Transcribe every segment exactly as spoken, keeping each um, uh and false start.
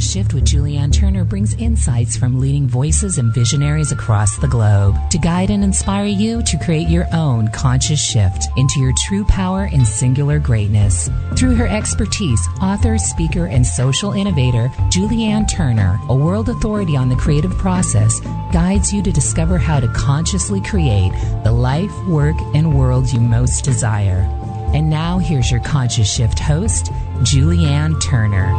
Conscious Shift with Julianne Turner brings insights from leading voices and visionaries across the globe to guide and inspire you to create your own conscious shift into your true power and singular greatness. Through her expertise, author, speaker, and social innovator, Julianne Turner, a world authority on the creative process, guides you to discover how to consciously create the life, work, and world you most desire. And now, here's your Conscious Shift host, Julianne Turner.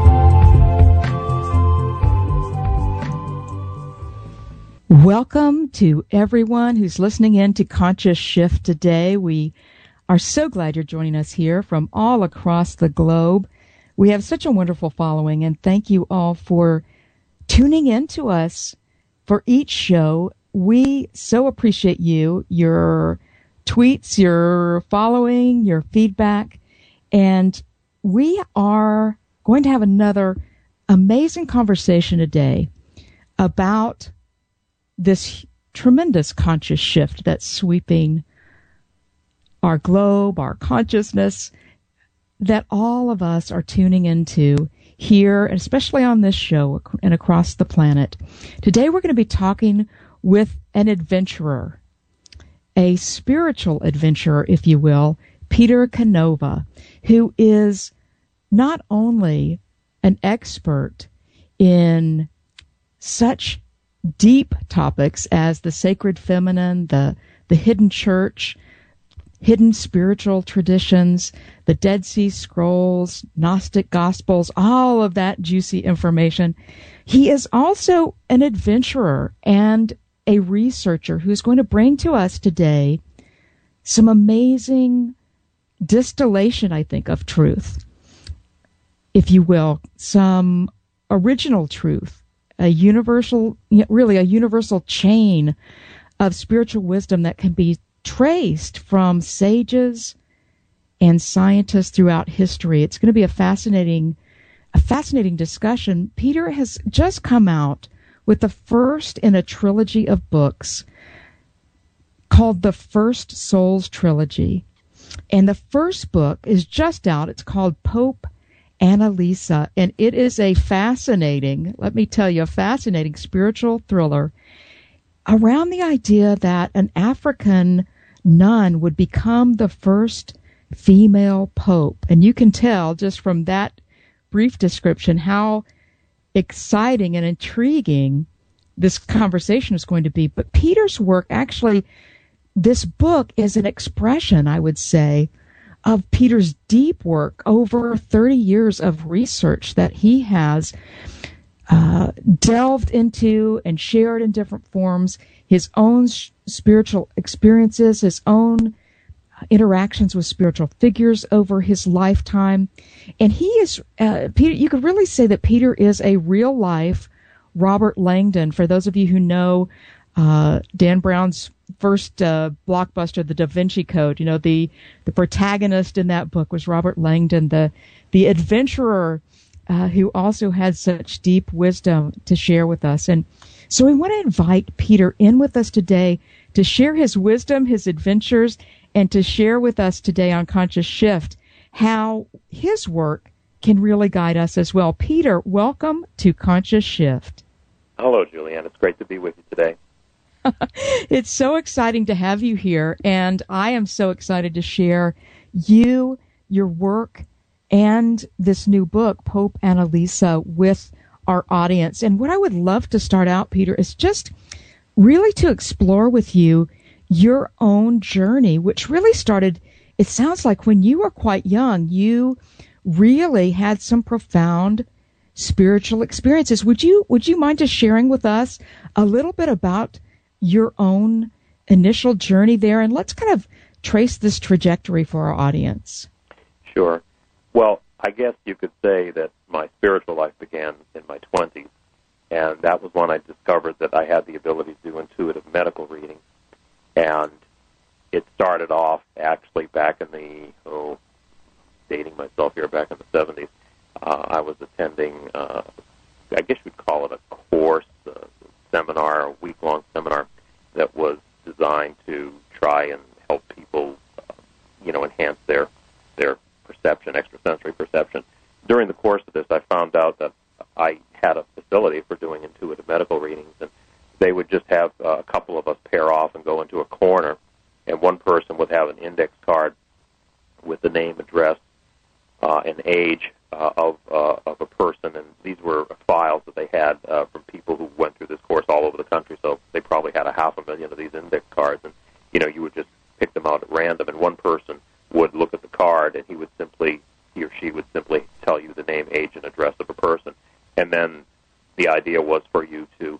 Welcome to everyone who's listening in to Conscious Shift today. We are so glad you're joining us here from all across the globe. We have such a wonderful following, and thank you all for tuning in to us for each show. We so appreciate you, your tweets, your following, your feedback, and we are going to have another amazing conversation today about this tremendous conscious shift that's sweeping our globe, our consciousness, that all of us are tuning into here, and especially on this show and across the planet. Today we're going to be talking with an adventurer, a spiritual adventurer, if you will, Peter Canova, who is not only an expert in such deep topics as the sacred feminine, the, the hidden church, hidden spiritual traditions, the Dead Sea Scrolls, Gnostic Gospels, all of that juicy information. He is also an adventurer and a researcher who's going to bring to us today some amazing distillation, I think, of truth, if you will, some original truth, a universal, really a universal chain of spiritual wisdom that can be traced from sages and scientists throughout history. It's going to be a fascinating, a fascinating discussion. Peter has just come out with the first in a trilogy of books called the First Souls Trilogy. And the first book is just out. It's called Pope Annalisa, and it is a fascinating, let me tell you, a fascinating spiritual thriller around the idea that an African nun would become the first female pope. And you can tell just from that brief description how exciting and intriguing this conversation is going to be. But Peter's work, actually, this book is an expression, I would say, of Peter's deep work over thirty years of research that he has uh, delved into and shared in different forms, his own sh- spiritual experiences, his own interactions with spiritual figures over his lifetime. And he is, uh, Peter, you could really say that Peter is a real-life Robert Langdon. For those of you who know uh, Dan Brown's first uh, blockbuster, The Da Vinci Code, you know, the, the protagonist in that book was Robert Langdon, the, the adventurer uh, who also had such deep wisdom to share with us. And so we want to invite Peter in with us today to share his wisdom, his adventures, and to share with us today on Conscious Shift how his work can really guide us as well. Peter, welcome to Conscious Shift. Hello, Julianne. It's great to be with you today. It's so exciting to have you here, and I am so excited to share you, your work, and this new book, Pope Annalisa, with our audience. And what I would love to start out, Peter, is just really to explore with you your own journey, which really started, it sounds like when you were quite young, you really had some profound spiritual experiences. Would you, would you mind just sharing with us a little bit about your own initial journey there? And let's kind of trace this trajectory for our audience. Sure. Well, I guess you could say that my spiritual life began in my twenties, and that was when I discovered that I had the ability to do intuitive medical reading. And it started off actually back in the, oh, dating myself here, back in the seventies. Uh, I was attending, uh, I guess you'd call it a course, a seminar, a week-long seminar that was designed to try and help people, uh, you know, enhance their their perception, extrasensory perception. During the course of this, I found out that I had a responsibility for doing intuitive medical readings, and they would just have uh, a couple of us pair off and go into a corner, and one person would have an index card with the name, address, uh, and age uh, of uh, of a person, and these were files that they had uh, from people who went through this course all over the country. So they probably had a half a million of these index cards, and you know you would just pick them out at random, and one person would look at the card, and he would simply he or she would simply tell you the name, age, and address of a person, and then the idea was for you to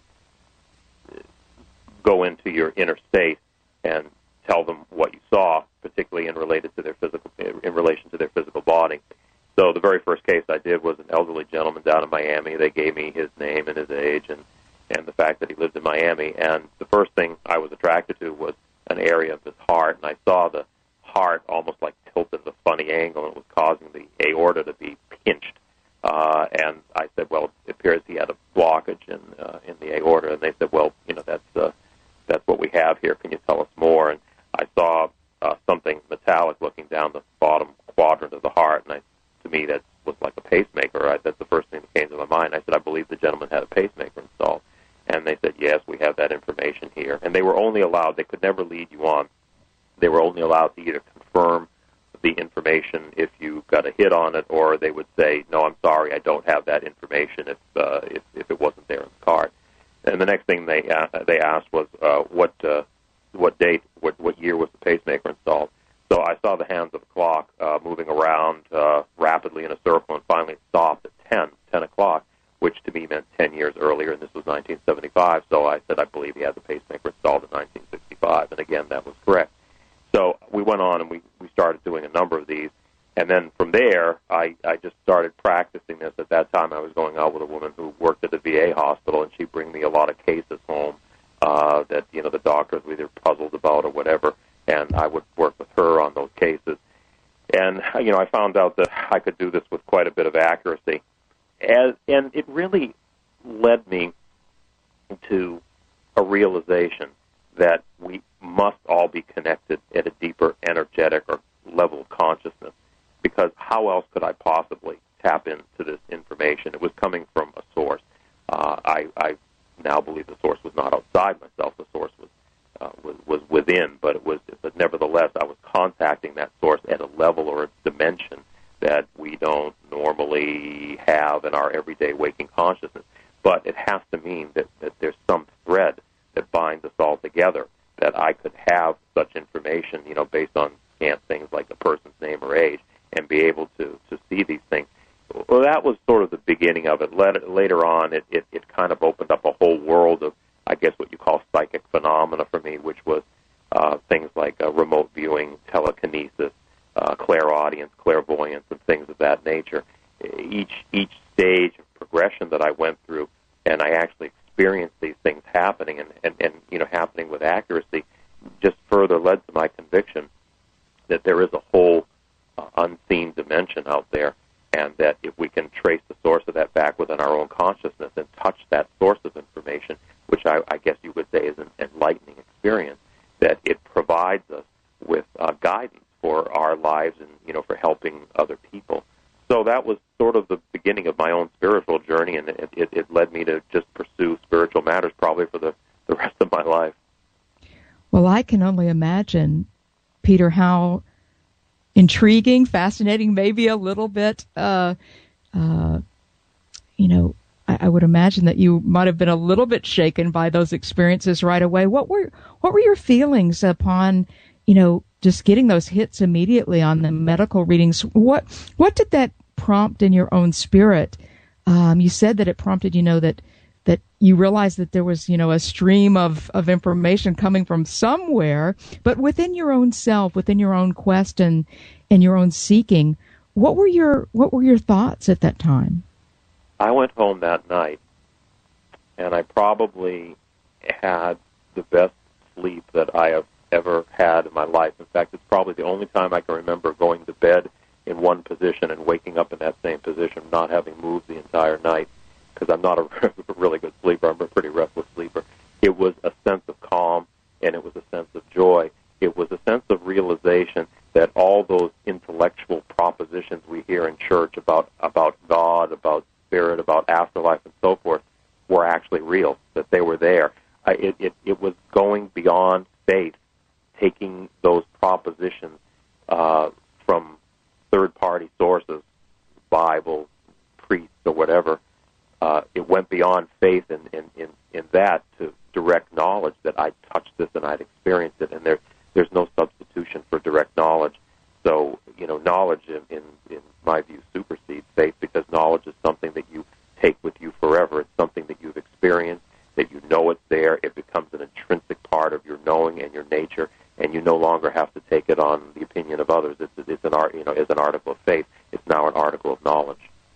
go into your inner state and tell them what you saw, particularly in related to their physical, in relation to their physical body. So the very first case I did was an elderly gentleman down in Miami. They gave me his name and his age and, and the fact that he lived in Miami. And the first thing I was attracted to was an area of his heart, and I saw the heart almost like tilted at a funny angle, and it was causing the aorta to be pinched. Uh, and I said, well, it appears he had a blockage in uh, in the aorta. And they said, well, you know, that's uh, that's what we have here. Can you tell us more? And I saw uh, something metallic looking down the bottom quadrant of the heart, and I, to me that was like a pacemaker. I, that's the first thing that came to my mind. I said, I believe the gentleman had a pacemaker installed. And they said, yes, we have that information here. And they were only allowed, they could never lead you on. They were only allowed to either confirm the information if you got a hit on it, or they would say, no, I'm sorry, I don't have that information if uh, if, if it wasn't there in the card. And the next thing they uh, they asked was uh, what uh, what date, what what year was the pacemaker installed. So I saw the hands of the clock uh, moving around uh, rapidly in a circle, and finally it stopped at ten, ten o'clock, which to me meant ten years earlier, and this was nineteen seventy-five. So I said I believe he had the pacemaker installed in nineteen sixty-five, and again, that was correct. So we went on and we, we started doing a number of these. And then from there, I, I just started practicing this. At that time, I was going out with a woman who worked at the V A hospital, and she'd bring me a lot of cases home uh, that, you know, the doctors were either puzzled about or whatever, and I would work with her on those cases. And, you know, I found out that I could do this with quite a bit of accuracy. As, and it really led me to a realization that we must all be connected at a deeper energetic or level of consciousness, because how else could I possibly tap into this information? It was coming from a source. Uh, I, I now believe the source was not outside myself. The source was, uh, was was within, but it was. But nevertheless, I was contacting that source at a level or a dimension that we don't normally have in our everyday waking consciousness. But it has to mean that, that there's some thread that binds us all together, that I could have such information, you know, based on scant things like the person's name or age, and be able to, to see these things. Well, that was sort of the beginning of it. Later on, it, it, it kind of opened up a whole world of, I guess, what you call psychic phenomena for me, which was uh, things like uh, remote viewing, telekinesis, uh, clairaudience, clairvoyance, and things of that nature. Each each stage of progression that I went through, and I actually experienced these things happening, and, and, and you know, happening with accuracy, just further led to my conviction that there is a whole uh, unseen dimension out there, and that if we can trace the source of that back within our own consciousness and touch that source of information, which I, I guess you would say is an enlightening experience, that it provides us with uh, guidance for our lives and, you know, for helping other people. So that was sort of the beginning of my own spiritual journey, and it, it, it led me to just pursue spiritual matters probably for the, the rest of my life. Well, I can only imagine, Peter, how intriguing, fascinating, maybe a little bit, uh, uh, you know, I, I would imagine that you might have been a little bit shaken by those experiences right away. What were what were your feelings upon, you know, just getting those hits immediately on the medical readings? What what did that prompt in your own spirit? Um, you said that it prompted, you know, that that you realized that there was, you know, a stream of, of information coming from somewhere, but within your own self, within your own quest and, and your own seeking, what were your what were your thoughts at that time? I went home that night, and I probably had the best sleep that I have ever had in my life. In fact, it's probably the only time I can remember going to bed in one position and waking up in that same position, not having moved the entire night, because I'm not a really good sleeper. I'm a pretty restless sleeper. It was a sense of calm, and it was a sense of joy. It was a sense of realization that all those intellectual propositions we hear in church about, about God, about spirit, about afterlife, and so forth, Bible, priests, or whatever. Uh, it went beyond faith in, in, in, in that to direct knowledge that I'd touched this and I'd experienced it, and there there's no substitution for direct knowledge. So, you know, knowledge, in, in, in my view, supersedes faith, because knowledge is something that you take with you forever. It's something that you've experienced, that you know it's there. It becomes an intrinsic part of your knowing and your nature, and you no longer have to take it on the opinion of others. It's, it's an art, you know, as an article of faith. It's now an article of knowledge.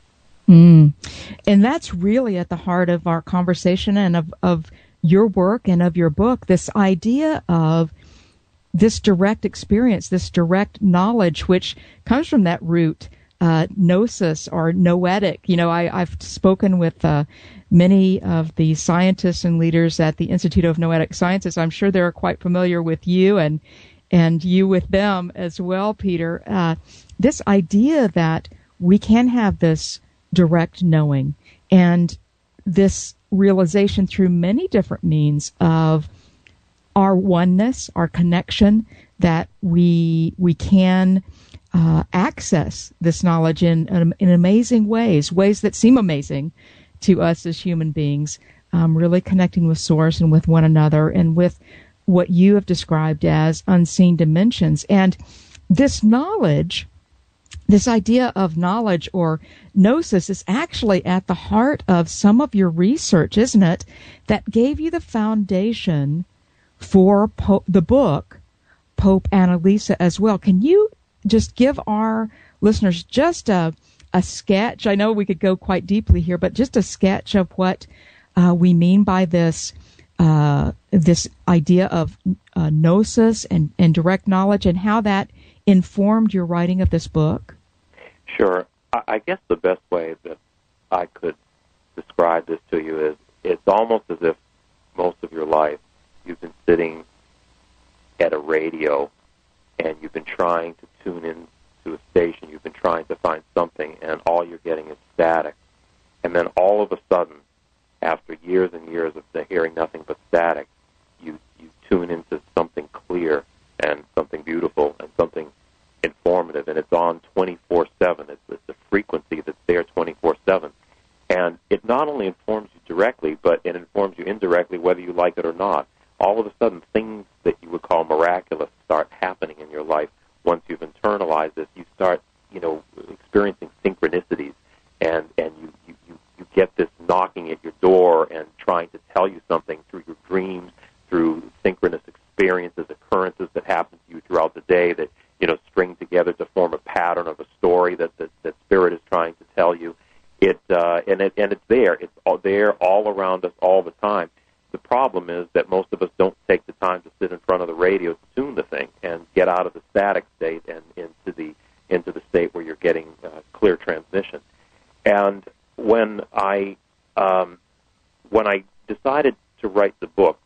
Mm. And that's really at the heart of our conversation and of, of your work and of your book, this idea of this direct experience, this direct knowledge, which comes from that root, uh, gnosis or noetic. You know, I, I've spoken with uh, many of the scientists and leaders at the Institute of Noetic Sciences. I'm sure they're quite familiar with you and and you with them as well, Peter. Uh, this idea that we can have this direct knowing and this realization through many different means of our oneness, our connection, that we we can uh, access this knowledge in, in in amazing ways, ways that seem amazing to us as human beings, um, really connecting with Source and with one another and with what you have described as unseen dimensions. And this knowledge, this idea of knowledge or gnosis, is actually at the heart of some of your research, isn't it? That gave you the foundation for po- the book, Pope Annalisa, as well. Can you just give our listeners just a, a sketch? I know we could go quite deeply here, but just a sketch of what uh, we mean by this uh, this idea of uh, gnosis and, and direct knowledge, and how that informed your writing of this book? Sure. I, I guess the best way that I could describe this to you is it's almost as if most of your life you've been sitting at a radio and you've been trying to tune in to a station, you've been trying to find something, and all you're getting is static. And then all of a sudden, after years and years of hearing nothing but static, you, you tune into something clear and something beautiful and something informative, and it's on twenty-four seven. It's, it's a frequency that's there twenty-four seven. And it not only informs you directly, but it informs you indirectly, whether you like it or not. All of a sudden, things that you would call miraculous start happening in your life. Once you've internalized this, you start, you know, experiencing synchronicities, and, and you, you, you, you get this knocking at your door and trying to tell you something through your dreams, through synchronous experiences, occurrences that happen to you throughout the day that, you know, string together to form a pattern of a story that that, that Spirit is trying to tell you. It uh, and it and it's there. It's all there, all around us, all the time. The problem is that most of us don't take the time to sit in front of the radio to tune the thing and get out of the static state and into the into the state where you're getting uh, clear transmission. And when I um, when I decided to write the book,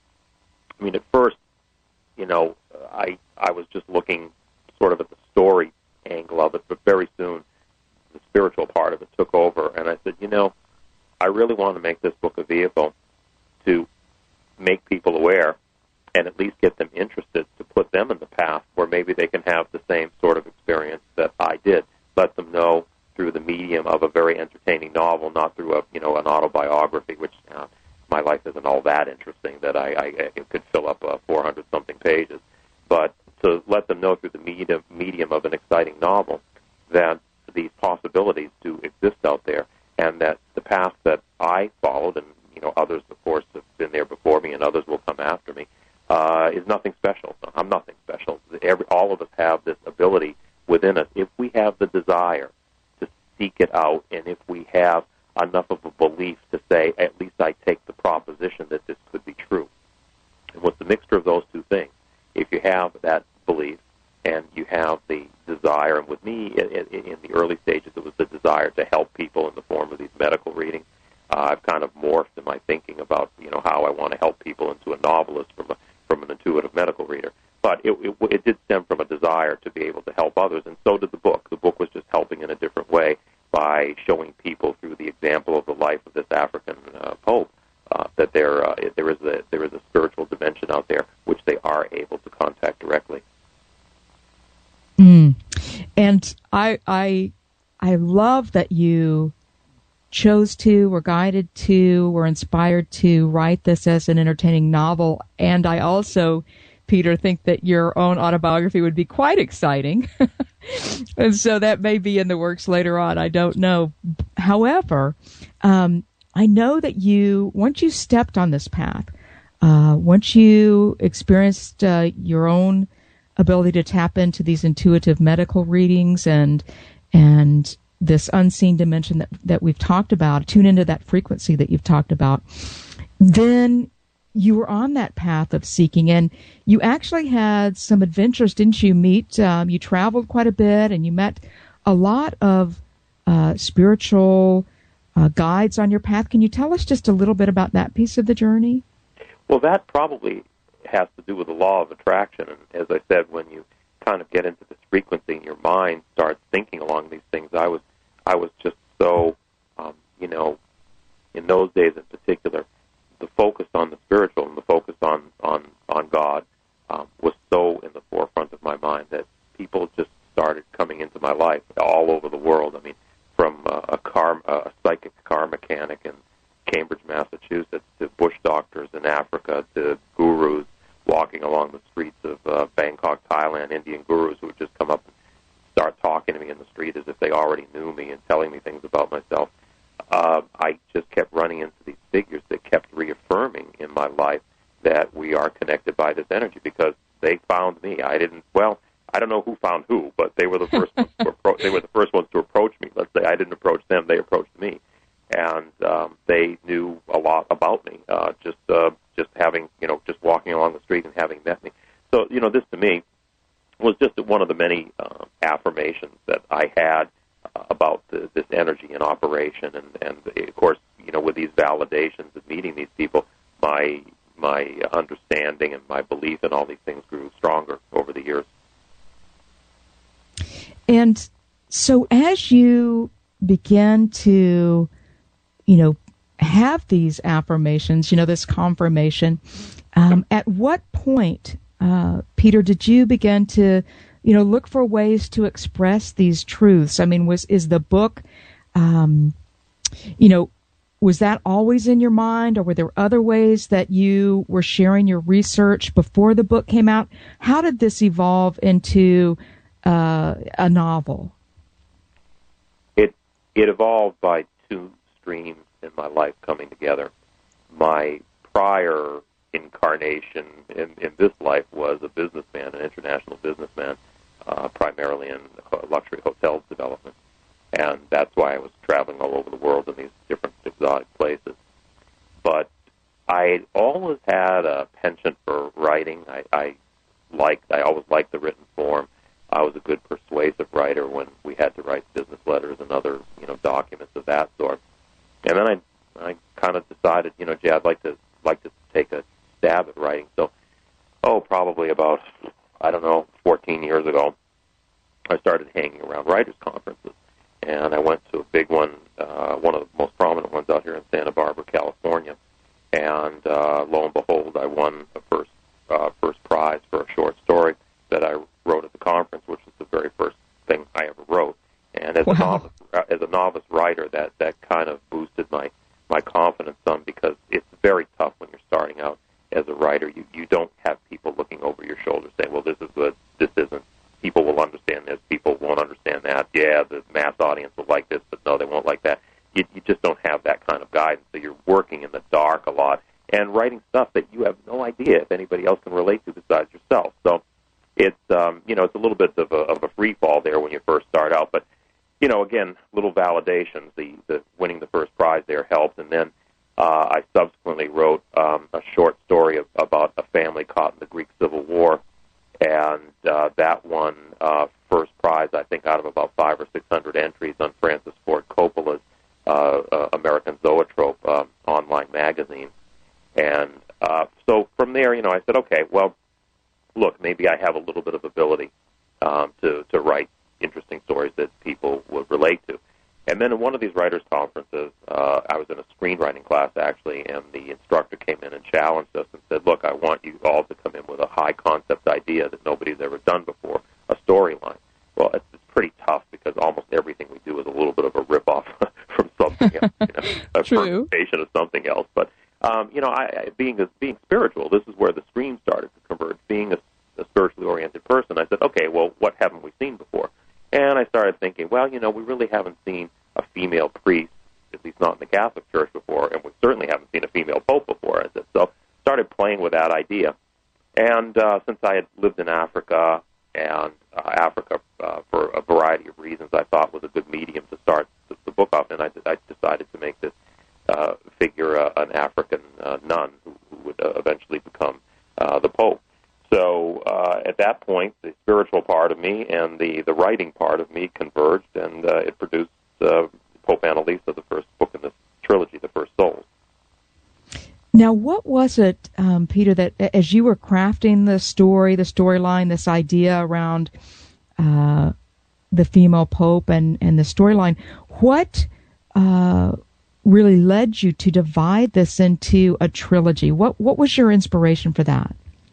I mean, at first, you know, I I was just looking sort of at the story angle of it, but very soon the spiritual part of it took over, and I said, you know, I really want to make this book a vehicle to make people aware and at least get them interested, to put them in the path where maybe they can have the same sort of experience that I did. Let them know through the medium of a very entertaining novel, not through a you know an autobiography, which uh, my life isn't all that interesting that I, I, I could fill up uh, four hundred something pages. But to let them know through the medium medium of an exciting novel that these possibilities do exist out there, and that the path that I followed, and you know others, of course, have been there before me, and others will come after me, uh, is nothing special. I'm nothing special. Every, all of us have this ability within us if we have the desire to seek it out, and if we have enough of a belief to say, at least I take the proposition that this could be true. And with the mixture of those two things, if you have that belief and you have the desire, and with me in, in the early stages it was the desire to help people in the form of these medical readings. Uh, I've kind of morphed in my thinking about you know how I want to help people into a novelist from a, from an intuitive medical reader. But it, it, it did stem from a desire to be able to help others, and so did the book. The book was just helping in a different way by showing people through the example of the life of this African uh, Pope uh, that there uh, there is a there is a spiritual dimension out there which they are able to contact directly. Mm. And I I I love that you chose to, were guided to, were inspired to write this as an entertaining novel. And I also, Peter, think that your own autobiography would be quite exciting. And so that may be in the works later on. I don't know. However, um, I know that you, once you stepped on this path, uh, once you experienced uh, your own ability to tap into these intuitive medical readings and and this unseen dimension that, that we've talked about, tune into that frequency that you've talked about, then you were on that path of seeking, and you actually had some adventures, didn't you? Meet, um, you traveled quite a bit, and you met a lot of uh, spiritual uh, guides on your path. Can you tell us just a little bit about that piece of the journey? Well, that probably has to do with the law of attraction, and as I said, when you kind of get into this frequency and your mind starts thinking along these things, I was, I was just so, um, you know, in those days in particular, the focus on the spiritual and the focus on, on, on God um, was so in the forefront of my mind that people just started coming into my life all over the world. I mean, from uh, a car, a psychic car mechanic in Cambridge, Massachusetts, to bush doctors in Africa, to gurus walking along the streets of uh, Bangkok, Thailand, Indian gurus who would just come up and start talking to me in the street as if they already knew me and telling me things about myself. Uh, I just kept running into these figures that kept reaffirming in my life that we are connected by this energy because they found me. I didn't, well, I don't know who found who, but they were the first ones to appro- they were the first ones to approach me. Let's say I didn't approach them, they approached me. And um, they knew a lot about me, uh, just uh, just having, you know, just walking along the street and having met me. So, you know, this to me was just one of the many uh, affirmations that I had uh, about the, this energy in operation. And, and, of course, you know, with these validations of meeting these people, my my understanding and my belief in all these things grew stronger over the years. And so as you began to, you know, have these affirmations, you know, this confirmation, um, at what point, uh, Peter, did you begin to, you know, look for ways to express these truths? I mean, was is the book, um, you know, was that always in your mind, or were there other ways that you were sharing your research before the book came out? How did this evolve into uh, a novel? It it evolved by two streams in my life coming together. My prior incarnation in, in this life was a businessman, an international businessman, uh, primarily in luxury hotels development. And that's why I was traveling all over the world in these different exotic places. But I always had a penchant for writing. I, I liked, I always liked the written form. I was a good persuasive writer when we had to write business letters and other, you know, documents of that sort. And then I, I kind of decided, you know, gee, I'd like to like to take a stab at writing. So, oh, probably about, I don't know, fourteen years ago, I started hanging around writers' conferences. And I went to a big one, uh, one of the most prominent ones out here in Santa Barbara, California. And uh, lo and behold, I won the first uh, first prize for a short story that I wrote at the conference, which was the very first thing I ever wrote. And as wow. a novice, as a novice writer, that, that kind of boosted my, my confidence some, because it's very tough when you're starting out as a writer. You you don't have people looking over your shoulder saying, well, this is good, this isn't. People will understand this, people won't understand that. Yeah, the mass audience will like this, but no, they won't like that. You, you just don't have that kind of guidance, so you're working in the dark a lot and writing stuff that you have no idea if anybody else can relate to besides yourself. So it's, um, you know, it's a little bit of a, of a free fall there when you first start out, but you know, again, little validations, the, the winning the first prize there helped. And then uh, I subsequently wrote um, a short story of, about a family caught in the Greek Civil War, and uh, that won uh, first prize, I think, out of about five or six hundred entries on Francis Ford Coppola's uh, uh, American Zoetrope uh, online magazine. And uh, so from there, you know, I said, okay, well, look, maybe I have a little bit of ability um, to, to write interesting stories that people would relate to. And then in one of these writers' conferences, uh, I was in a screenwriting class, actually, and the instructor came in and challenged us and said, look, I want you all to come in with a high-concept idea that nobody's ever done before, a storyline. Well, it's, it's pretty tough because almost everything we do is a little bit of a rip-off from something else, you know, a True. permutation of something else. But, um, you know, I, I, being, a, being spiritual, this is where the stream started to converge. Being a, a spiritually oriented person, I said, okay, well, what haven't we seen before? And I started thinking, well, you know, we really haven't seen a female priest, at least not in the Catholic Church before, and we certainly haven't seen a female pope before. I said, so started playing with that idea. And uh, since I had lived in Africa, and uh, Africa, uh, for a variety of reasons, I thought was a good medium to start the, the book off, and I, I decided to make this uh, figure uh, an African uh, nun who, who would uh, eventually become uh, the Pope. So uh, at that point, the spiritual part of me and the, the writing part of me converged, and uh, it produced uh, Pope Annalisa, the first book in this trilogy, The First Souls. Now, what was it, um, Peter, that as you were crafting the story, the storyline, this idea around uh, the female pope and, and the storyline, what uh, really led you to divide this into a trilogy? What what was your inspiration for that?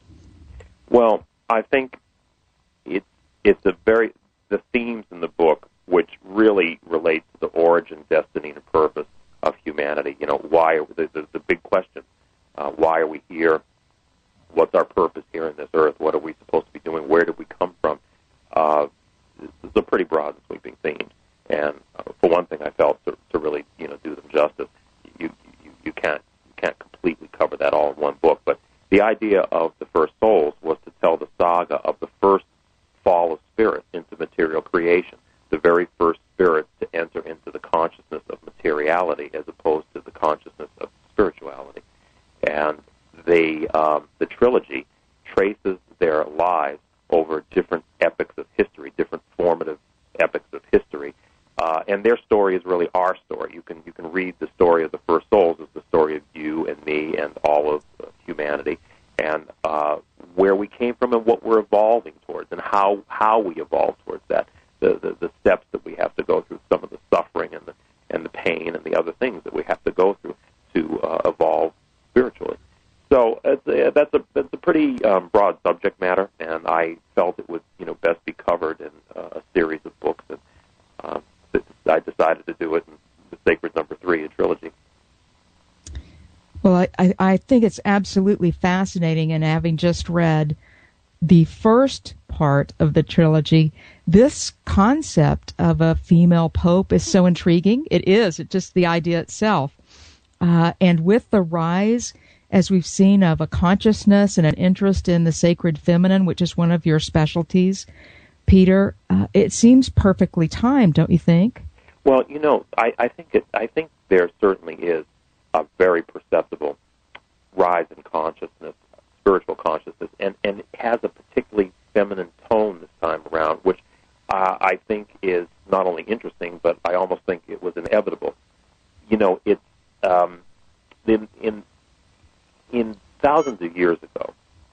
Well, I think it, it's a very, the themes in the book, which really relate to the origin, destiny, and purpose of humanity. You know, why are the, the, the big question, uh, why are we here? What's our purpose here in this earth? What are we supposed to be doing? Where did we come from? Uh, this is a pretty broad and sweeping theme. And uh, for one thing, I felt to, to really, you know, do them justice, you, you you can't you can't completely cover that all in one book. But the idea of The First Souls was to tell the saga of the first fall of spirit into material creation, the very first spirit to enter into the consciousness of materiality as opposed to the consciousness of spirituality. And the um, the trilogy traces their lives over different epochs of history, different formative epochs of history, uh, and their story is really our story. You can you can read the story of the First Souls as the story of you and me and all of uh, humanity, and uh, where we came from and what we're evolving towards, and how how we evolve towards that. The, the the steps that we have to go through, some of the suffering and the and the pain and the other things that we have to go through to uh, evolve spiritually. So it's a, that's a that's a pretty um, broad subject matter, and I felt it would you know best be covered in uh, a series of books, and um, I decided to do it in the Sacred Number Three, a trilogy. Well, I, I, I think it's absolutely fascinating, and having just read the first part of the trilogy, this concept of a female pope is so intriguing. It is. It's just the idea itself. Uh, and with the rise, as we've seen, of a consciousness and an interest in the sacred feminine, which is one of your specialties, Peter, uh, it seems perfectly timed, don't you think? Well, you know, I, I think it. I think there certainly is a very perceptible rise in consciousness, spiritual consciousness, and, and it has a particularly feminine tone this time around, which uh, I think is not only interesting, but I almost think it was inevitable. You know, it's um, in, in in thousands of years ago,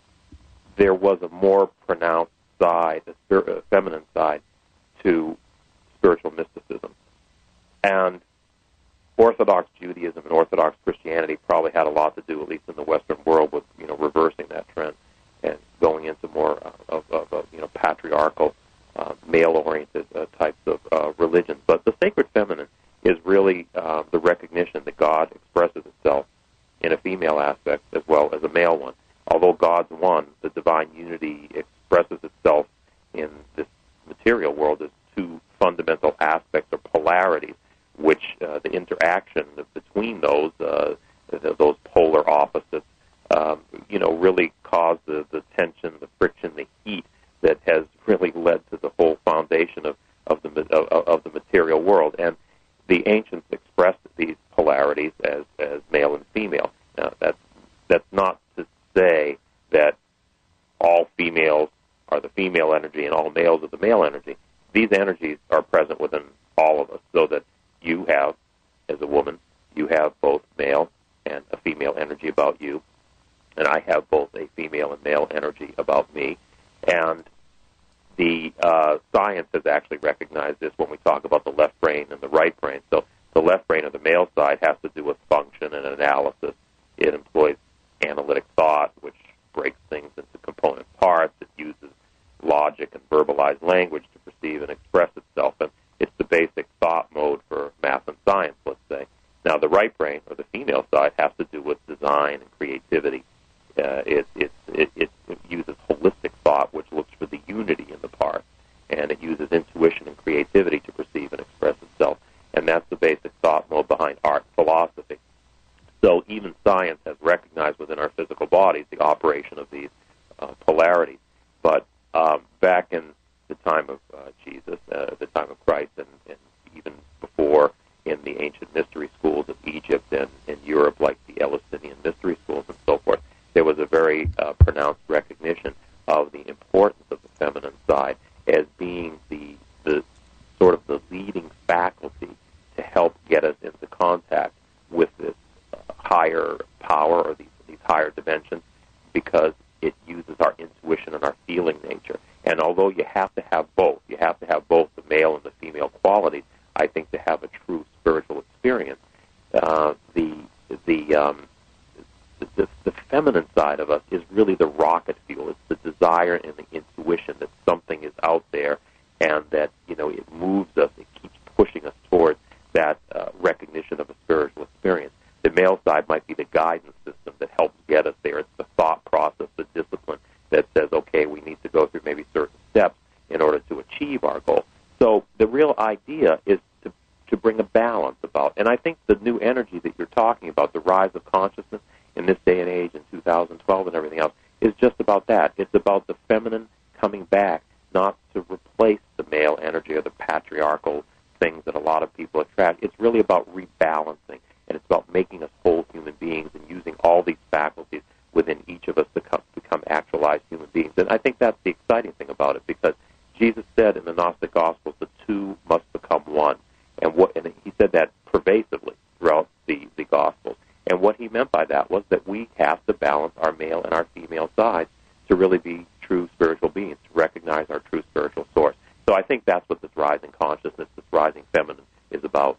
there was a more pronounced side, a, spir- a feminine side to spiritual mysticism, and Orthodox Judaism and Orthodox Christianity probably had a lot to do, at least in the Western world, with you know reversing that trend and going into more uh, of, of uh, you know patriarchal, uh, male-oriented uh, types of uh, religions. But the sacred feminine is really uh, the recognition that God expresses itself in a female aspect as well as a male one. Although God's one, the divine unity expresses itself in this material world as two fundamental aspects or polarities, which uh, the interaction between those uh, those polar opposites, um, you know, really cause the, the tension, the friction, the heat that has really led to the whole foundation of of the of, of the material world. And the ancients expressed these polarities as, as male and female. Now, that's that's not to say that all females are the female energy and all males are the male energy. These energies are present within all of us, so that you have, as a woman, you have both male and a female energy about you, and I have both a female and male energy about me. And the uh, science has actually recognized this when we talk about the left brain and the right brain. So the left brain, or the male side, has to do with function and analysis. It employs analytic thought, which breaks things into component parts. It uses logic and verbalized language to perceive and express itself. And it's the basic thought mode for math and science, let's say. Now, the right brain, or the female side, has to do with design and creativity. Uh, it, it, it, it uses holistic thought, which looks for the unity in the parts, and it uses intuition and creativity to perceive and express itself. And that's the basic thought mode behind art and philosophy. So even science has recognized within our physical bodies the operation of these uh, polarities. But um, back in the time of uh, Jesus, uh, the time of Christ, and, and even before in the ancient mystery schools of Egypt and in Europe, like the Eleusinian mystery schools and so forth, there was a very uh, pronounced recognition of the importance of the feminine side as being the, the sort of the leading faculty to help get us into contact with this uh, higher power or these, these higher dimensions, because it uses our intuition and our feeling nature. And although you have to have both, you have to have both the male and the female qualities, I think, to have a true spiritual experience. Uh, the the, um, the the feminine side of us is really the rocket fuel. It's the desire and the intuition that something is out there, and that, you know, it moves us. It keeps pushing us towards that uh, recognition of a spiritual experience. The male side might be the guidance system that helps get us there. It's the thought process, the discipline that says, okay, we need to go through maybe certain steps in order to achieve our goal. So the real idea is to, to bring a balance about. And I think the new energy that you're talking about, the rise of consciousness in this day and age, in two thousand twelve and everything else, is just about that. It's about the feminine coming back, not to replace the male energy or the patriarchal things that a lot of people attract. It's really about rebalancing, and it's about making us whole human beings and using all these faculties within each of us to come, become actualized human beings. And I think that's the exciting thing about it, because Jesus said in the Gnostic Gospels, the two must become one. And what and he said that pervasively throughout the, the Gospels. And what he meant by that was that we have to balance our male and our female sides to really be true spiritual beings, to recognize our true spiritual source. So I think that's what this rising consciousness, this rising feminine is about.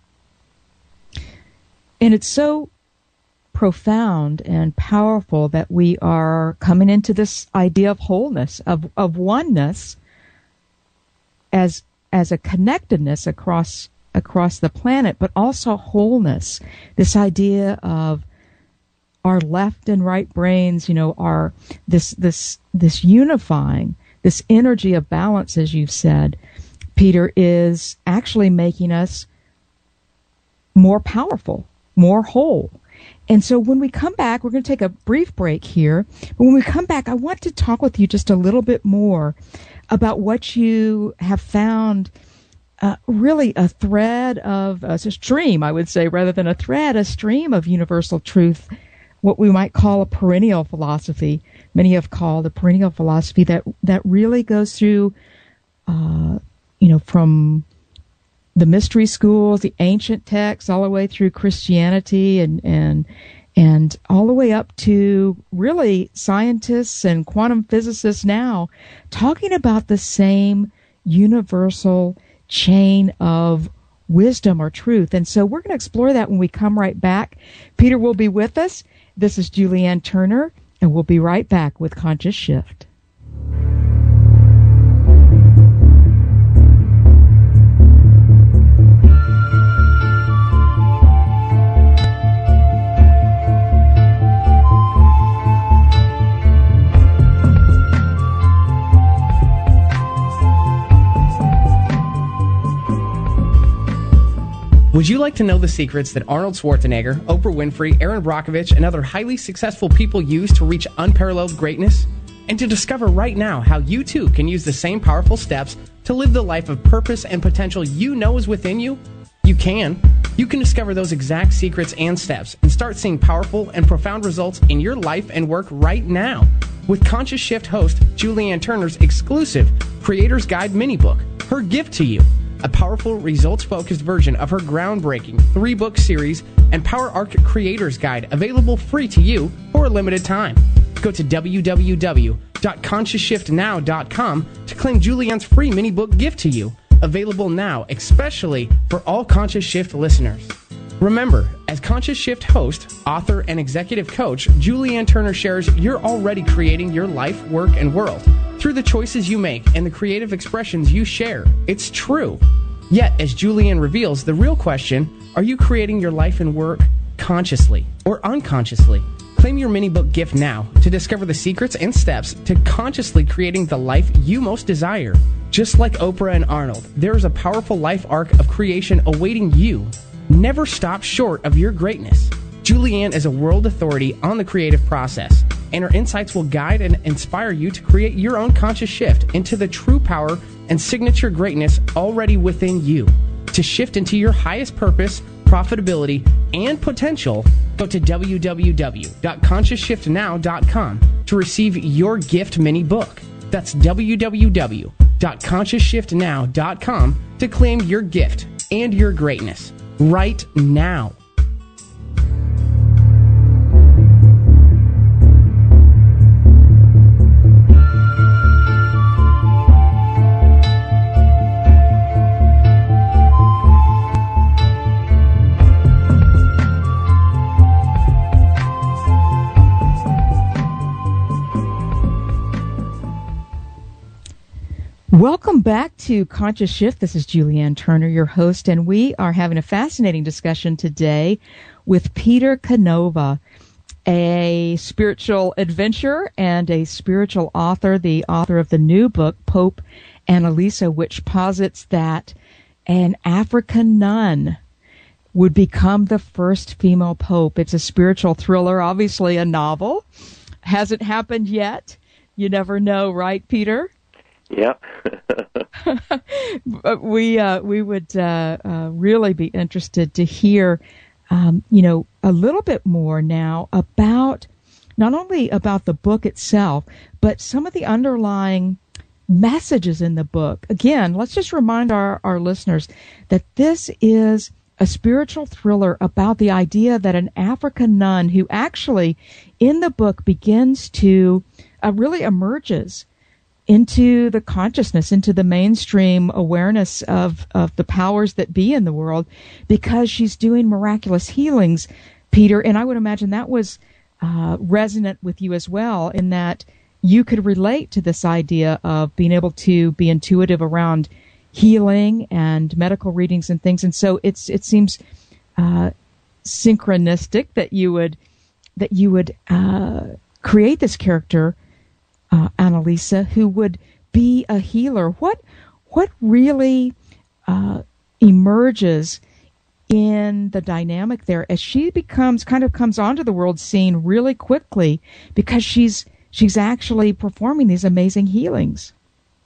And it's so profound and powerful that we are coming into this idea of wholeness, of, of oneness, as as a connectedness across across the planet, but also wholeness. This idea of our left and right brains, you know, are this this this unifying, this energy of balance, as you've said, Peter, is actually making us more powerful, more whole. And so when we come back, we're going to take a brief break here. But when we come back, I want to talk with you just a little bit more about what you have found, uh, really a thread of, uh, a stream, I would say, rather than a thread, a stream of universal truth, what we might call a perennial philosophy. Many have called a perennial philosophy that, that really goes through, uh, you know, from the mystery schools, the ancient texts, all the way through Christianity, and and and all the way up to really scientists and quantum physicists now talking about the same universal chain of wisdom or truth. And so we're going to explore that when we come right back. Peter will be with us. This is Julianne Turner, and we'll be right back with Conscious Shift. Would you like to know the secrets that Arnold Schwarzenegger, Oprah Winfrey, Aaron Brockovich, and other highly successful people use to reach unparalleled greatness? And to discover right now how you too can use the same powerful steps to live the life of purpose and potential you know is within you? You can. You can discover those exact secrets and steps and start seeing powerful and profound results in your life and work right now with Conscious Shift host Julianne Turner's exclusive Creator's Guide mini book, her gift to you. A powerful, results-focused version of her groundbreaking three-book series and Power Arc Creator's Guide, available free to you for a limited time. Go to w w w dot conscious shift now dot com to claim Julianne's free mini-book gift to you, available now especially for all Conscious Shift listeners. Remember, as Conscious Shift host, author, and executive coach, Julianne Turner shares you're already creating your life, work, and world through the choices you make and the creative expressions you share. It's true. Yet, as Julianne reveals, the real question, are you creating your life and work consciously or unconsciously? Claim your mini-book gift now to discover the secrets and steps to consciously creating the life you most desire. Just like Oprah and Arnold, there is a powerful life arc of creation awaiting you. Never stop short of your greatness. Julianne is a world authority on the creative process, and her insights will guide and inspire you to create your own conscious shift into the true power and signature greatness already within you. To shift into your highest purpose, profitability, and potential, go to w w w dot conscious shift now dot com to receive your gift mini book. That's w w w dot conscious shift now dot com to claim your gift and your greatness right now. Welcome back to Conscious Shift. This is Julianne Turner, your host, and we are having a fascinating discussion today with Peter Canova, a spiritual adventurer and a spiritual author, the author of the new book, Pope Annalisa, which posits that an African nun would become the first female pope. It's a spiritual thriller, obviously a novel. Hasn't happened yet. You never know, right, Peter? Yeah. we uh, we would uh, uh, really be interested to hear, um, you know, a little bit more now about not only about the book itself, but some of the underlying messages in the book. Again, let's just remind our, our listeners that this is a spiritual thriller about the idea that an African nun who actually in the book begins to uh, really emerges into the consciousness, into the mainstream awareness of, of the powers that be in the world, because she's doing miraculous healings, Peter. And I would imagine that was uh, resonant with you as well, in that you could relate to this idea of being able to be intuitive around healing and medical readings and things. And so it's it seems uh, synchronistic that you would that you would uh, create this character, Uh, Annalisa, who would be a healer. What what really uh, emerges in the dynamic there as she becomes kind of comes onto the world scene really quickly, because she's she's actually performing these amazing healings?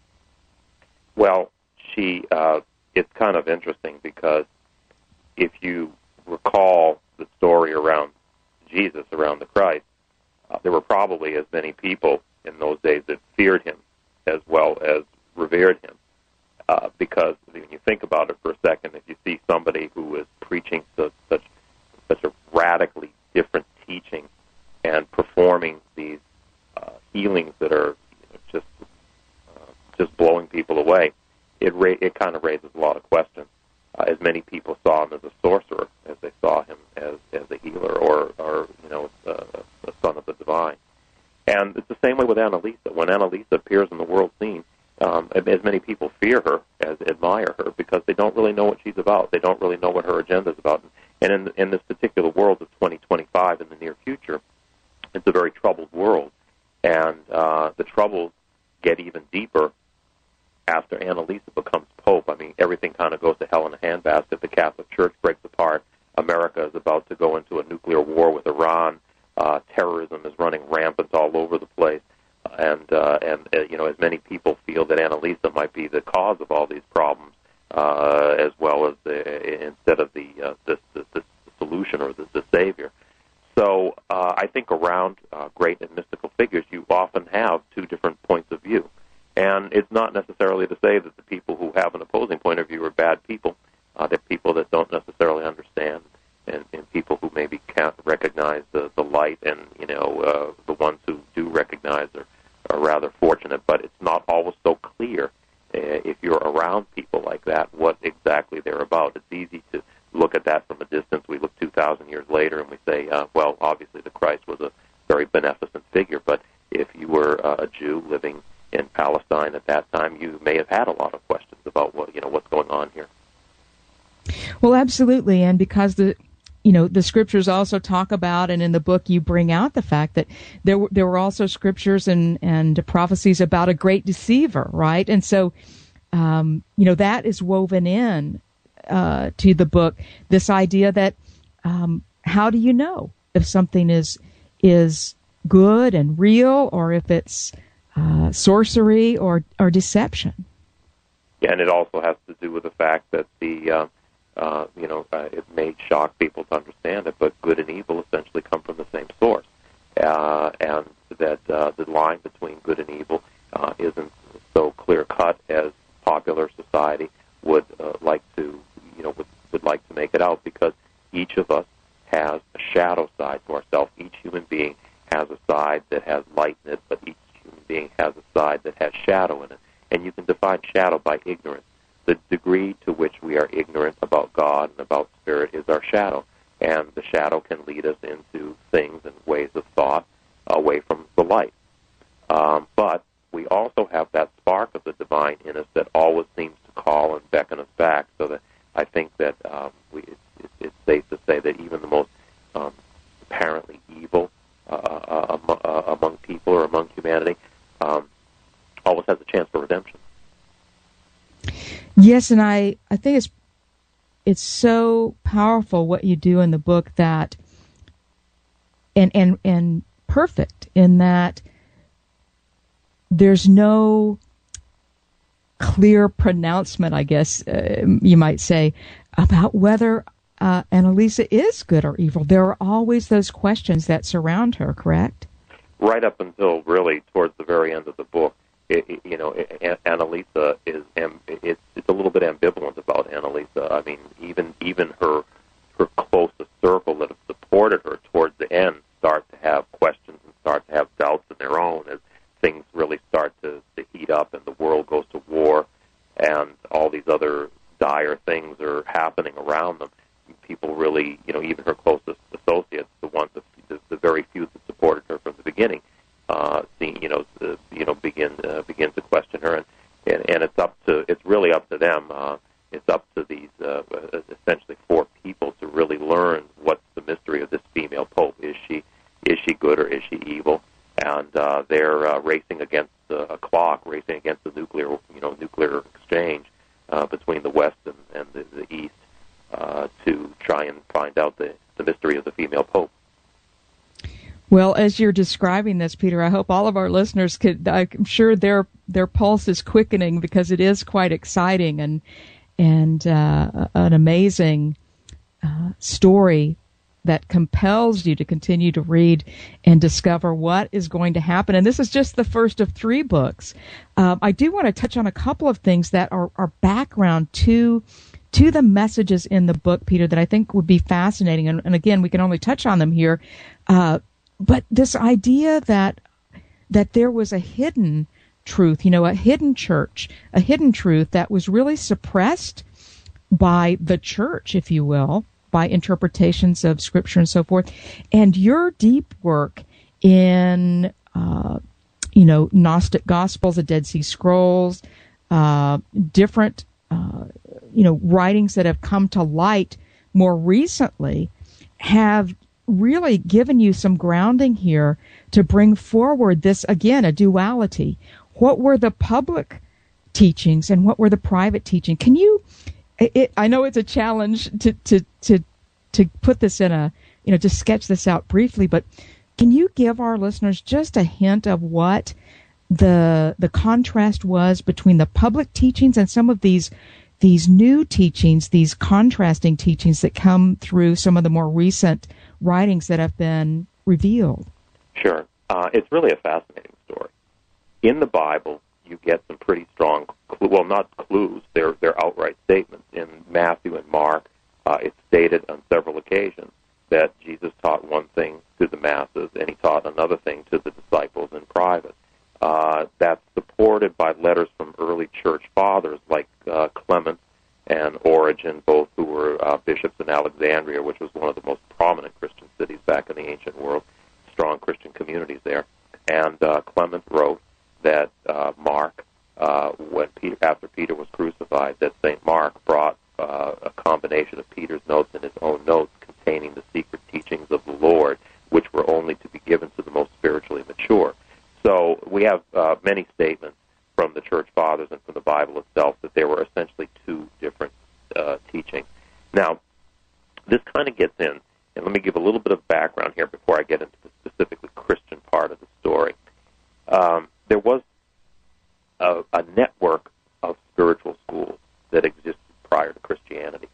Well, she uh, it's kind of interesting, because if you recall the story around Jesus, around the Christ, uh, there were probably as many people in those days that feared him as well as revered him. Uh, because when you think about it for a second, if you see somebody who is preaching such, such, such a radically different teaching and performing these uh, healings that are you know, just uh, just blowing people away, it ra- it kind of raises a lot of questions. Uh, as many people saw him as a sorcerer as they saw him as, as a healer, or, or you know, a, a son of the divine. And it's the same way with Annalisa. When Annalisa appears in the world scene, um, as many people fear her as admire her, because they don't really know what she's about. They don't really know what her agenda is about. And in, in this particular world of twenty twenty-five, in the near future, it's a very troubled world. And uh, the troubles get even deeper after Annalisa becomes Pope. I mean, everything kind of goes to hell in a handbasket. The Catholic Church breaks apart. America is about to go into a nuclear war with Iran. Uh, terrorism is running rampant all over the place, and uh, and uh, you know, as many people feel that Annalisa might be the cause of all these problems, uh, as well as the, instead of the uh, the, the, the solution or the, the savior. So uh, I think around uh, great and mystical figures, you often have two different points of view, and it's not necessarily to say that the people who have an opposing point of view are bad people. Uh, they're people that don't necessarily understand. And, and people who maybe can't recognize the, the light, and you know uh, the ones who do recognize are, are rather fortunate. But it's not always so clear uh, if you're around people like that what exactly they're about. It's easy to look at that from a distance. We look two thousand years later and we say, uh, well, obviously the Christ was a very beneficent figure. But if you were uh, a Jew living in Palestine at that time, you may have had a lot of questions about what you know what's going on here. Well, absolutely, and because the you know the scriptures also talk about, and in the book you bring out the fact that there were, there were also scriptures and and prophecies about a great deceiver, right? And so um, you know that is woven in uh, to the book. This idea that um, how do you know if something is is good and real, or if it's uh, sorcery or or deception? Yeah, and it also has to do with the fact that the uh, Uh, you know, uh, it may shock people to understand it, but good and evil essentially come from the same source, uh, and that uh, the line between good and evil uh, isn't so clear-cut as popular society would uh, like to, you know, would, would like to make it out, because each of us has a shadow side to ourselves. Each human being has a side that has light in it, but each human being has a side that has shadow in it, and you can define shadow by ignorance. The degree to which we are ignorant about God and about spirit is our shadow, and the shadow can lead us into things and ways of thought away from the light. Um, but we also have that spark of the divine in us that always seems to call and beckon us back, so that I think that um, we, it's, it's safe to say that even the most um, apparently evil uh, uh, uh, among people or among humanity um, always has a chance for redemption. Yes, and I, I think it's it's so powerful what you do in the book, that and and and perfect in that there's no clear pronouncement, I guess uh, you might say, about whether uh, Annalisa is good or evil. There are always those questions that surround her, correct? Right up until really towards the very end of the book. It, it, you know, it, Annalisa is um, it's it's a little bit ambivalent about Annalisa. I mean, even even her her closest circle that have supported her towards the end start to have questions and start to have doubts of their own as things really start to, to heat up and the world goes to war and all these other dire things are happening around them. People really, you know, even her closest associates, the ones, that, the, the very few that supported her from the beginning, Uh, see, you know, uh, you know, begin uh, begin to question her, and, and and it's up to it's really up to them. Uh, it's up to these uh, essentially four people to really learn what's the mystery of this female pope. Is she is she good or is she evil? And uh, they're uh, racing against uh, a clock, racing against the nuclear you know nuclear exchange uh, between the West and, and the, the East uh, to try and find out the, the mystery of the female pope. Well, as you're describing this, Peter, I hope all of our listeners could, I'm sure their their pulse is quickening, because it is quite exciting and and uh, an amazing uh, story that compels you to continue to read and discover what is going to happen. And this is just the first of three books. Um, I do want to touch on a couple of things that are, are background to to the messages in the book, Peter, that I think would be fascinating. And, and again, we can only touch on them here. Uh, But this idea that that there was a hidden truth, you know, a hidden church, a hidden truth that was really suppressed by the church, if you will, by interpretations of Scripture and so forth. And your deep work in, uh, you know, Gnostic Gospels, the Dead Sea Scrolls, uh, different, uh, you know, writings that have come to light more recently have really given you some grounding here to bring forward this, again, a duality. What were the public teachings and what were the private teaching? Can you, it, I know it's a challenge to, to, to, to put this in a, you know, to sketch this out briefly, but can you give our listeners just a hint of what the, the contrast was between the public teachings and some of these these new teachings, these contrasting teachings that come through some of the more recent writings that have been revealed? Sure. Uh, it's really a fascinating story. In the Bible, you get some pretty strong, cl- well, not clues, they're, they're outright statements. In Matthew and Mark, uh, it's stated on several occasions that Jesus taught one thing to the masses, and he taught another thing to the disciples in private. Uh, that's supported by letters from early church fathers like uh, Clement and Origen, both who were uh, bishops in Alexandria, which was one of the most prominent Christian cities back in the ancient world, strong Christian communities there. And uh, Clement wrote that uh, containing the secret teachings of the Lord, which were only to be given to the most spiritually mature. So we have uh, many statements from the Church Fathers and from the Bible itself that there were essentially two different uh, teachings. Now, this kind of gets in, and let me give a little bit of background here before I get into the specifically Christian part of the story. Um, there was a, a network of spiritual schools that existed prior to Christianity,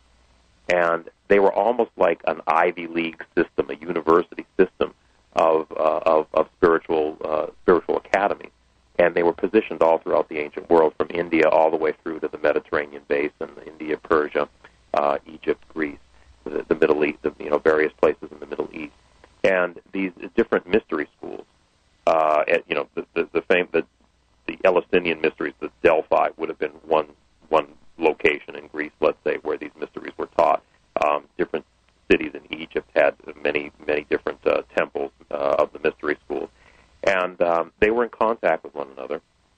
and they were almost like an Ivy League system, a university system of uh, of, of spiritual uh, spiritual academies, and they were positioned all throughout the ancient world, from India all the way through to the Mediterranean basin, India, Persia, uh, Egypt, Greece, the, the Middle East, the, you know, various places in the Middle East, and these different mystery schools. Uh, at, you know, the the, the fame the the Eleusinian mysteries, the Delphi, would have been one one location in Greece, let's say, where these mysteries were taught. Um, different cities in Egypt had many, many different uh, temples uh, of the mystery schools. And um, they were in contact with one another,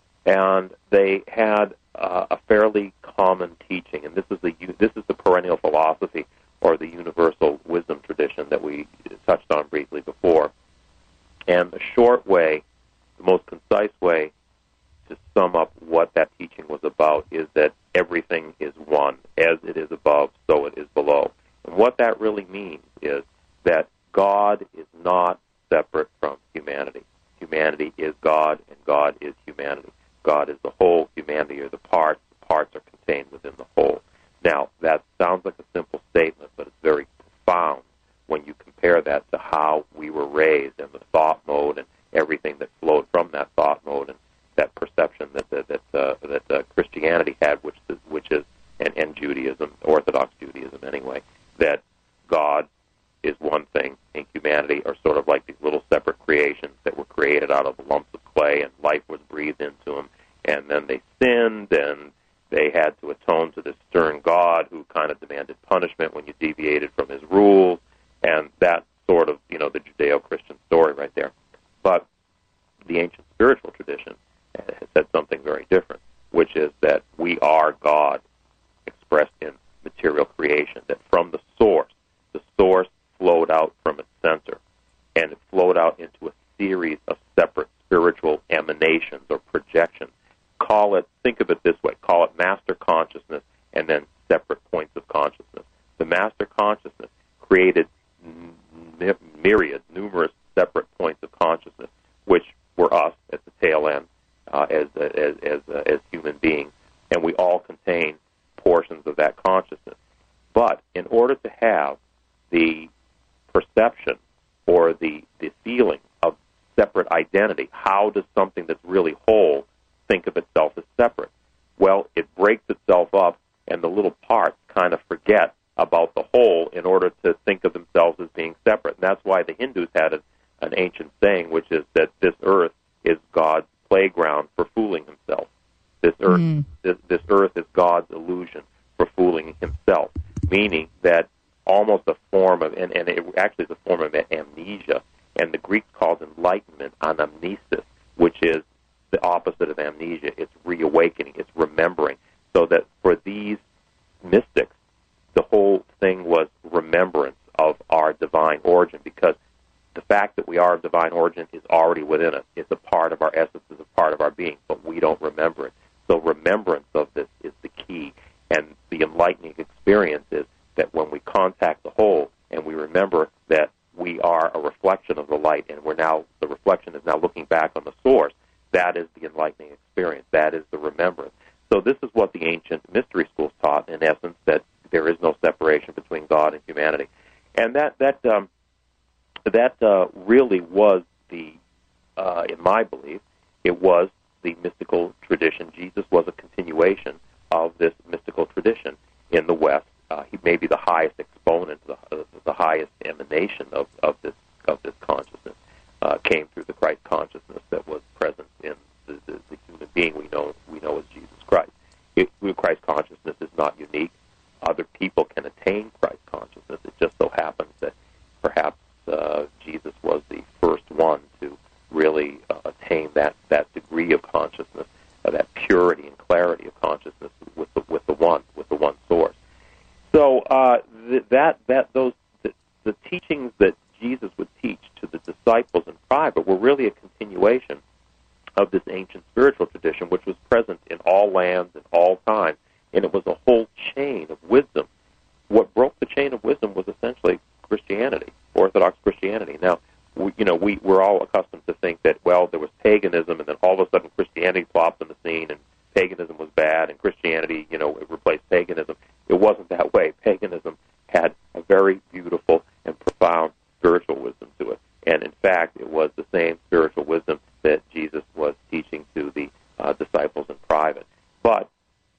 and they had uh, a fairly common teaching. And this is the this is the perennial philosophy, or the universal wisdom tradition that we touched on briefly before. And the short way, the most concise way to sum up what that teaching was about is that everything is one. As it is above, so it is below. And what that really means is that God is not separate from humanity. Humanity is God, and God is humanity. God is the whole, humanity are the parts, the parts are contained within the whole. Now, that sounds like a simple statement, but it's very profound when you compare that to how we were raised, and the thought mode and everything that flowed from that thought mode, and that perception that that that, uh, that uh, Christianity had, which is, which is and, and Judaism, Orthodox Judaism anyway, that God is one thing and humanity are sort of like these little separate creations that were created out of lumps of clay, and life was breathed into them, and then they sinned, and they had to atone to this stern God who kind of demanded punishment when you deviated from his rules, and that sort of, you know, the Judeo-Christian story right there. But the ancient spiritual tradition has said something very different, which is that we are God expressed in material creation, that from the source, the source flowed out from its center, and it flowed out into a series of separate spiritual emanations or projections. Call it, think of it this way, call it master consciousness and then separate points of consciousness. The master consciousness created n- myriad, numerous separate points of consciousness, which were us at the tail end uh, as, as, as, uh, as human beings, and we all contain portions of that consciousness. But in order to have the perception or the, the feeling of separate identity, how does something that's really whole think of itself as separate? Well, it breaks itself up, and the little parts kind of forget about the whole in order to think of themselves as being separate. And that's why the Hindus had a, an ancient saying, which is that this earth is God's playground for fooling himself. This earth, mm. this, this earth is God's illusion for fooling himself, meaning that almost a form of, and, and it actually is a form of amnesia, and the Greeks called enlightenment anamnesis, which is the opposite of amnesia. It's reawakening, it's remembering. So that for these mystics, the whole thing was remembrance of our divine origin, because the fact that we are of divine origin is already within us. It's a part of our essence, it's a part of our being, but we don't remember it. So remembrance of this is the key, and the enlightening experience is that when we contact the whole and we remember that we are a reflection of the light, and we're now, the reflection is now looking back on the source, that is the enlightening experience. That is the remembrance. So this is what the ancient mystery schools taught, in essence, that there is no separation between God and humanity. And that that um, that uh, really was the, uh, in my belief, it was the mystical tradition. Jesus was a continuation of this mystical tradition in the West. Uh, he may be the highest exponent, the, uh, the highest emanation of, of this of this consciousness uh, came through the Christ consciousness that was present in the, the, the human being we know we know as Jesus Christ. It, Christ consciousness is not unique. Other people can attain Christ consciousness. It just so happens that perhaps uh, Jesus was the first one to really uh, attain that, that degree of consciousness, uh, that purity and clarity of consciousness with the with the one with the one source. So uh, th- that that those th- the teachings that Jesus would teach to the disciples in private were really a continuation of this ancient spiritual tradition, which was present in all lands and all times, and it was a whole chain of wisdom. What broke the chain of wisdom was essentially Christianity, Orthodox Christianity. Now, we, you know, we, we're all accustomed to think that, well, there was paganism, and then all of a sudden Christianity plopped on the scene, and paganism was bad, and Christianity, you know, replaced paganism. It wasn't that way. Paganism had a very beautiful and profound spiritual wisdom to it. And in fact, it was the same spiritual wisdom that Jesus was teaching to the uh, disciples in private. But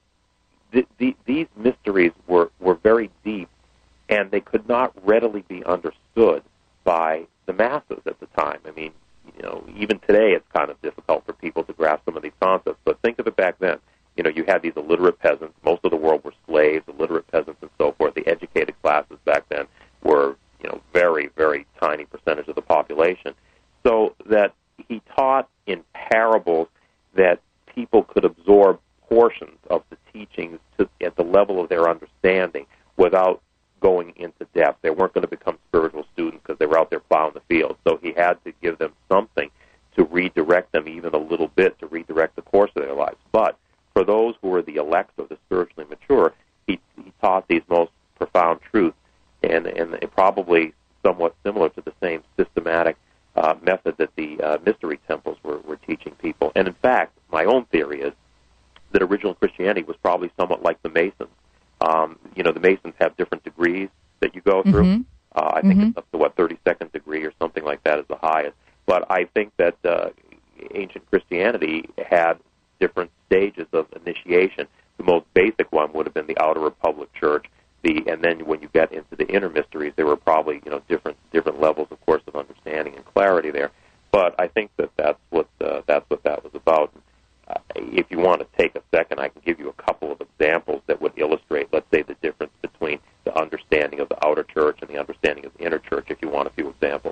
the, the, these mysteries were, were very deep, and they could not readily be understood by the masses at the time. I mean, you know, even today it's kind of difficult for people to grasp some of these concepts, but think of it back then. You know, you had these illiterate peasants. Most of the world were slaves, illiterate peasants and so forth. The educated classes back then were, you know, very, very tiny percentage of the population. So that he taught in parables that people could absorb portions of the teachings to, at the level of their understanding without going into depth. They weren't going to become spiritual students because they were out there plowing the field. So he had to give them something to redirect them even a little bit, to redirect the course of their lives. But for those who were the elect or the spiritually mature, he, he taught these most profound truths, and, and it probably somewhat similar to the same systematic uh, method that the uh, mystery temples were, were teaching people. And in fact, my own theory is that original Christianity was probably somewhat like the Masons. Um, you know, the Masons have different degrees that you go through. Mm-hmm. Uh, I think mm-hmm. it's up to, what, thirty-second degree or something like that is the highest. But I think that uh, ancient Christianity had different stages of initiation. The most basic one would have been the Outer Republic Church. The and then when you get into the inner mysteries, there were probably, you know, different different levels, of course, of understanding and clarity there. But I think that that's what uh, that's what that was about. Uh, if you want to take a second, I can give you a couple of examples that would illustrate, let's say, the difference between the understanding of the outer church and the understanding of the inner church, if you want a few examples.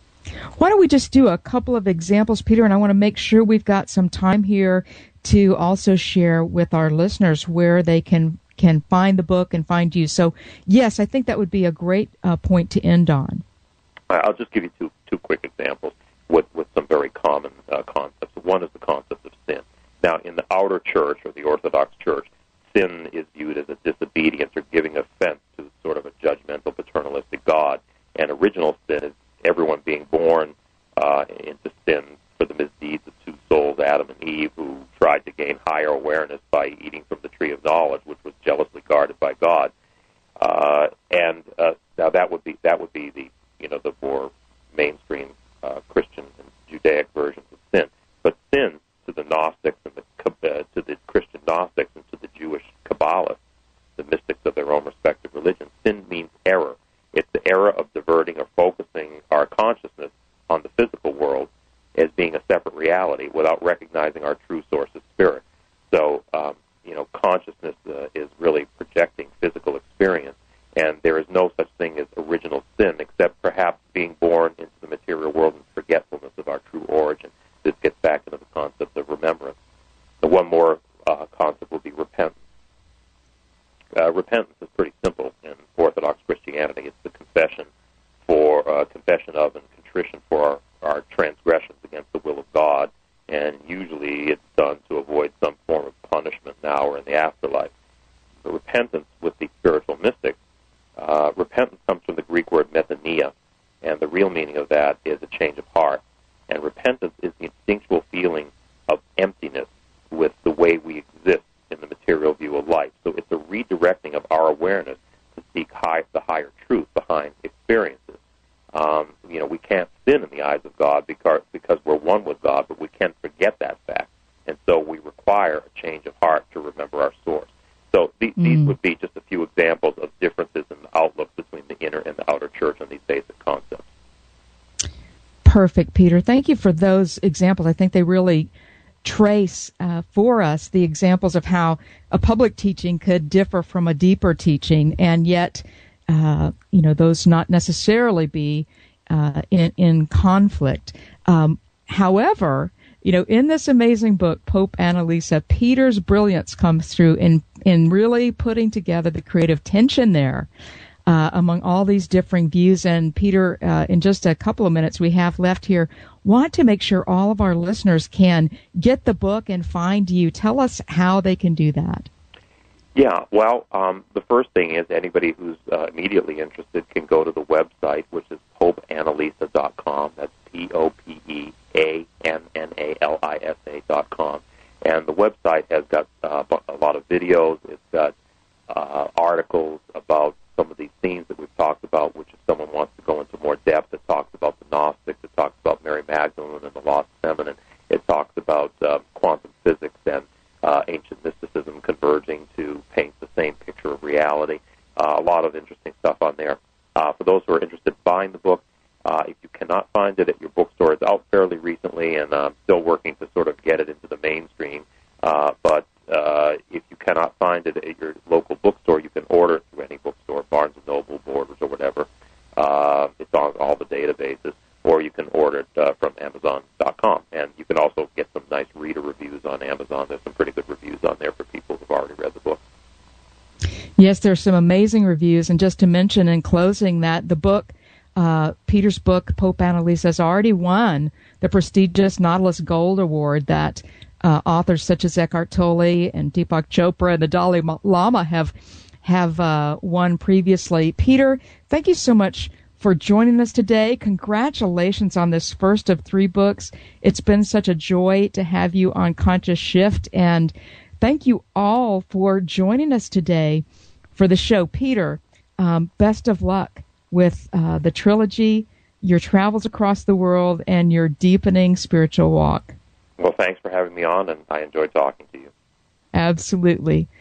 Why don't we just do a couple of examples, Peter, and I want to make sure we've got some time here to also share with our listeners where they can can find the book and find you. So, yes, I think that would be a great uh, point to end on. I'll just give you two two quick examples with, with some very common uh, concepts. One is the concept of sin. Now, in the outer church, or the Orthodox Church, sin is viewed as a disobedience or giving offense to sort of a judgmental, paternalistic God. And original sin is everyone being born uh, into sin for the misdeeds of two souls, Adam and Eve, who tried to gain higher awareness by eating from the tree of knowledge, which was jealously guarded by God. Uh, and uh, now that would be that would be the you know the more mainstream uh, Christian and Judaic versions of sin. But sin to the Gnostics and the uh, to the Christian Gnostics and to the Jewish Kabbalists, the mystics of their own respective religions, sin means error. It's the error of diverting or focusing our consciousness on the physical world as being a separate reality without recognizing our true source of spirit. So, um, you know, consciousness uh, is really projecting physical experience, and there is no such thing as original sin except perhaps being born into the material world and forgetfulness of our true origin. This gets back into the concept of remembrance. The one more uh, concept will be repentance. Uh, repentance is pretty simple in Orthodox Christianity. It's the confession for uh, confession of and contrition for our, our transgressions against the will of God, and usually it's done to avoid some form of punishment now or in the afterlife. The repentance with the spiritual mystics, uh, repentance comes from the Greek word metanoia, and the real meaning of that is a change of heart. And repentance is the instinctual feeling of emptiness with the way we exist in the material view of life. So it's a redirecting of our awareness to seek high, the higher truth behind experiences. Um, you know, we can't sin in the eyes of God because because we're one with God, but we can't forget that fact. And so we require a change of heart to remember our source. So th- mm. these would be just a few examples of differences in the outlook between the inner and the outer church on these basic concepts. Perfect, Peter. Thank you for those examples. I think they really trace uh, for us the examples of how a public teaching could differ from a deeper teaching, and yet, uh, you know, those not necessarily be uh, in, in conflict. Um, however, you know, in this amazing book, Pope Annalisa, Peter's brilliance comes through in in really putting together the creative tension there uh, among all these differing views. And Peter, uh, in just a couple of minutes we have left here, want to make sure all of our listeners can get the book and find you. Tell us how they can do that. Yeah, well, um, the first thing is anybody who's uh, immediately interested can go to the website, which is pope annalisa dot com. That's P O P E A N N A L I S A dot com. And the website has got uh, a lot of videos. It's got uh, articles about some of these themes that we've talked about, which if someone wants to go into more depth, it talks about the Gnostics, it talks about Mary Magdalene and the Lost Feminine, it talks about uh, quantum physics and uh, ancient mysticism converging to paint the same picture of reality. Uh, a lot of interesting stuff on there. Uh, for those who are interested in buying the book, uh, if you cannot find it at your bookstore, it's out fairly recently, and I'm uh, still working to sort of get it into the mainstream. Uh, but uh, if you cannot find it at your local bookstore, you can order it through any bookstore, Barnes and Noble, Borders, or whatever. Uh, it's on all the databases. Or you can order it uh, from Amazon dot com. And you can also get some nice reader reviews on Amazon. There's some pretty good reviews on there for people who've already read the book. Yes, there's some amazing reviews. And just to mention in closing that the book, uh, Peter's book, Pope Annalisa, has already won the prestigious Nautilus Gold Award that uh, authors such as Eckhart Tolle and Deepak Chopra and the Dalai Lama have, have uh, won previously. Peter, thank you so much for joining us today. Congratulations on this first of three books. It's been such a joy to have you on Conscious Shift, and thank you all for joining us today for the show. Peter, um, best of luck with uh, the trilogy, your travels across the world, and your deepening spiritual walk. Well, thanks for having me on, and I enjoyed talking to you. Absolutely.